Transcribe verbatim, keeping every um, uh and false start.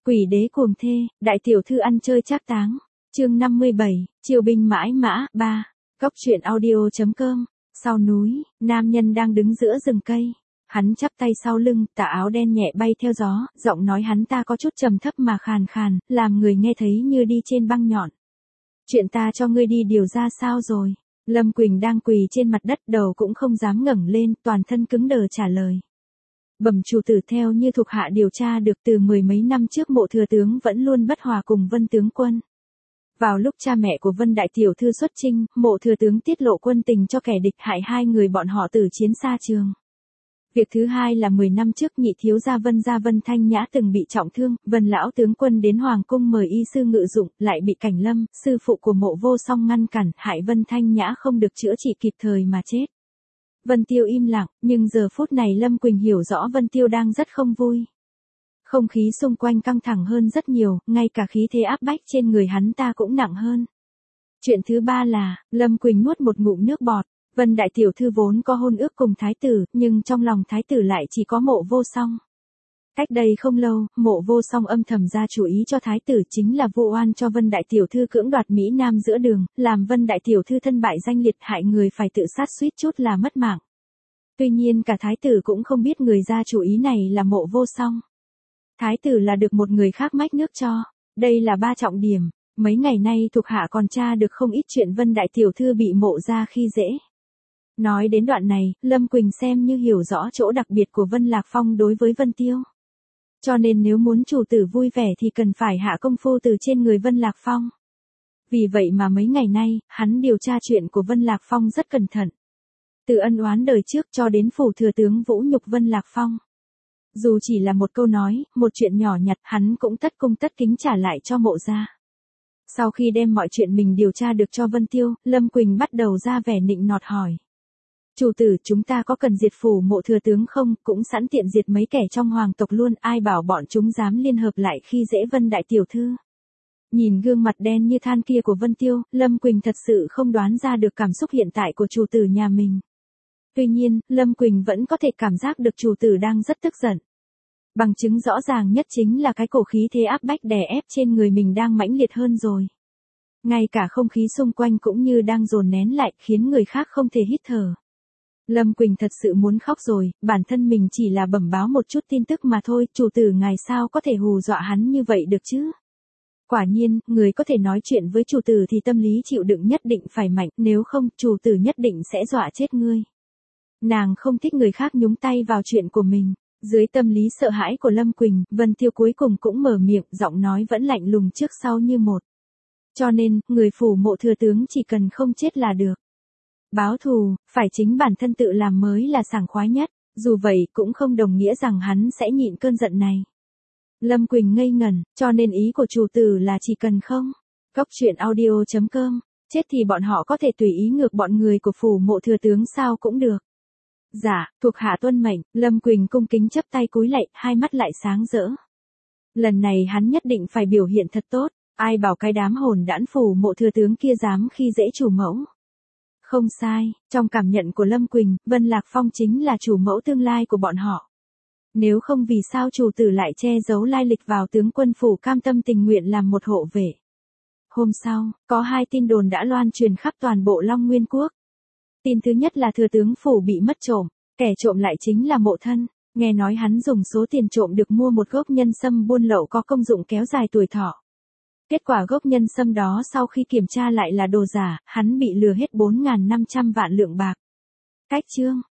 Quỷ đế cuồng thê, đại tiểu thư ăn chơi trác táng. Chương năm mươi bảy, triều binh mãi mã, ba. Góc truyện audio.com. Sau núi, nam nhân đang đứng giữa rừng cây. Hắn chắp tay sau lưng, tà áo đen nhẹ bay theo gió, giọng nói hắn ta có chút trầm thấp mà khàn khàn, làm người nghe thấy như đi trên băng nhọn. Chuyện ta cho ngươi đi điều ra sao rồi? Lâm Quỳnh đang quỳ trên mặt đất, đầu cũng không dám ngẩng lên, toàn thân cứng đờ trả lời. Bẩm chủ tử, theo như thuộc hạ điều tra được, từ mười mấy năm trước Mộ thừa tướng vẫn luôn bất hòa cùng Vân tướng quân. Vào lúc cha mẹ của Vân đại tiểu thư xuất chinh, Mộ thừa tướng tiết lộ quân tình cho kẻ địch, hại hai người bọn họ tử chiến xa trường. Việc thứ hai là mười năm trước nhị thiếu gia Vân gia Vân Thanh Nhã từng bị trọng thương, Vân lão tướng quân đến hoàng cung mời y sư ngự dụng, lại bị Cảnh Lâm, sư phụ của Mộ Vô Song ngăn cản, hại Vân Thanh Nhã không được chữa trị kịp thời mà chết. Vân Tiêu im lặng, nhưng giờ phút này Lâm Quỳnh hiểu rõ Vân Tiêu đang rất không vui. Không khí xung quanh căng thẳng hơn rất nhiều, ngay cả khí thế áp bách trên người hắn ta cũng nặng hơn. Chuyện thứ ba là, Lâm Quỳnh nuốt một ngụm nước bọt. Vân đại tiểu thư vốn có hôn ước cùng thái tử, nhưng trong lòng thái tử lại chỉ có Mộ Vô Song. Cách đây không lâu, Mộ Vô Song âm thầm ra chủ ý cho thái tử, chính là vu oan cho Vân đại tiểu thư cưỡng đoạt Mỹ Nam giữa đường, làm Vân đại tiểu thư thân bại danh liệt, hại người phải tự sát, suýt chút là mất mạng. Tuy nhiên cả thái tử cũng không biết người ra chủ ý này là Mộ Vô Song. Thái tử là được một người khác mách nước cho. Đây là ba trọng điểm. Mấy ngày nay thuộc hạ còn tra được không ít chuyện Vân đại tiểu thư bị Mộ ra khi dễ. Nói đến đoạn này, Lâm Quỳnh xem như hiểu rõ chỗ đặc biệt của Vân Lạc Phong đối với Vân Tiêu. Cho nên nếu muốn chủ tử vui vẻ thì cần phải hạ công phu từ trên người Vân Lạc Phong. Vì vậy mà mấy ngày nay, hắn điều tra chuyện của Vân Lạc Phong rất cẩn thận. Từ ân oán đời trước cho đến phủ thừa tướng vũ nhục Vân Lạc Phong. Dù chỉ là một câu nói, một chuyện nhỏ nhặt, hắn cũng tất cung tất kính trả lại cho Mộ gia. Sau khi đem mọi chuyện mình điều tra được cho Vân Tiêu, Lâm Quỳnh bắt đầu ra vẻ nịnh nọt hỏi. Chủ tử, chúng ta có cần diệt phủ Mộ thừa tướng không, cũng sẵn tiện diệt mấy kẻ trong hoàng tộc luôn, ai bảo bọn chúng dám liên hợp lại khi dễ Vân đại tiểu thư. Nhìn gương mặt đen như than kia của Vân Tiêu, Lâm Quỳnh thật sự không đoán ra được cảm xúc hiện tại của chủ tử nhà mình. Tuy nhiên, Lâm Quỳnh vẫn có thể cảm giác được chủ tử đang rất tức giận. Bằng chứng rõ ràng nhất chính là cái cổ khí thế áp bách đè ép trên người mình đang mãnh liệt hơn rồi. Ngay cả không khí xung quanh cũng như đang dồn nén lại, khiến người khác không thể hít thở. Lâm Quỳnh thật sự muốn khóc rồi, bản thân mình chỉ là bẩm báo một chút tin tức mà thôi, chủ tử ngài sao có thể hù dọa hắn như vậy được chứ? Quả nhiên, người có thể nói chuyện với chủ tử thì tâm lý chịu đựng nhất định phải mạnh, nếu không, chủ tử nhất định sẽ dọa chết ngươi. Nàng không thích người khác nhúng tay vào chuyện của mình. Dưới tâm lý sợ hãi của Lâm Quỳnh, Vân Tiêu cuối cùng cũng mở miệng, giọng nói vẫn lạnh lùng trước sau như một. Cho nên, người phủ Mộ thừa tướng chỉ cần không chết là được. Báo thù, phải chính bản thân tự làm mới là sảng khoái nhất, dù vậy cũng không đồng nghĩa rằng hắn sẽ nhịn cơn giận này. Lâm Quỳnh ngây ngẩn, cho nên ý của chủ tử là chỉ cần không. Góc truyện audio.com, chết thì bọn họ có thể tùy ý ngược bọn người của phủ Mộ thừa tướng sao cũng được. Dạ, thuộc hạ tuân mệnh, Lâm Quỳnh cung kính chấp tay cúi lạy, hai mắt lại sáng rỡ. Lần này hắn nhất định phải biểu hiện thật tốt, ai bảo cái đám hồn đãn phủ Mộ thừa tướng kia dám khi dễ chủ mẫu. Không sai, trong cảm nhận của Lâm Quỳnh, Vân Lạc Phong chính là chủ mẫu tương lai của bọn họ. Nếu không vì sao chủ tử lại che giấu lai lịch vào tướng quân phủ cam tâm tình nguyện làm một hộ vệ. Hôm sau, có hai tin đồn đã loan truyền khắp toàn bộ Long Nguyên Quốc. Tin thứ nhất là thừa tướng phủ bị mất trộm, kẻ trộm lại chính là Mộ thân, nghe nói hắn dùng số tiền trộm được mua một gốc nhân sâm buôn lậu có công dụng kéo dài tuổi thọ. Kết quả gốc nhân sâm đó sau khi kiểm tra lại là đồ giả, hắn bị lừa hết bốn nghìn năm trăm vạn lượng bạc. Cách chương,